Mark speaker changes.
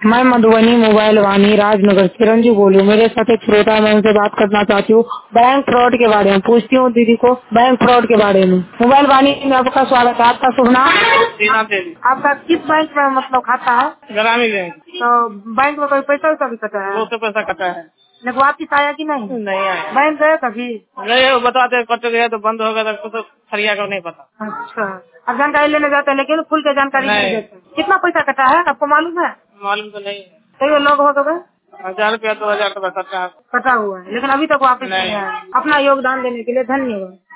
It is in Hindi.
Speaker 1: मैं मधुबनी मोबाइल वाणी राजनगर चिरंजीव बोलूँ। मेरे साथ एक श्रोता है, मैं उनसे बात करना चाहती हूँ बैंक फ्रॉड के बारे में। पूछती हूँ दीदी को बैंक फ्रॉड के बारे में। मोबाइल वाणी में आपका स्वागत है। आपका शुभ नाम?
Speaker 2: टीना देवी।
Speaker 1: आपका किस बैंक में मतलब खाता है?
Speaker 2: ग्रामीण बैंक।
Speaker 1: तो बैंक में कोई पैसा वैसा भी कटा है?
Speaker 2: वो तो पैसा कटा है।
Speaker 1: लेकिन वापिस आया कि नहीं?
Speaker 2: नहीं आया।
Speaker 1: बैंक गए कभी?
Speaker 2: नहीं, वो बताते कट गया तो बंद हो गया तो फरिया को नहीं पता।
Speaker 1: अच्छा, अब जानकारी लेने जाते हैं लेकिन खुल के जानकारी नहीं देते। कितना पैसा कटा है आपको मालूम है?
Speaker 2: मालूम तो नहीं है।
Speaker 1: कई लोग हो गए
Speaker 2: 1000 रुपया 2000 रुपया कटा है।
Speaker 1: कटा हुआ है, लेकिन अभी तक वापस नहीं आया। अपना योगदान देने के लिए धन्यवाद।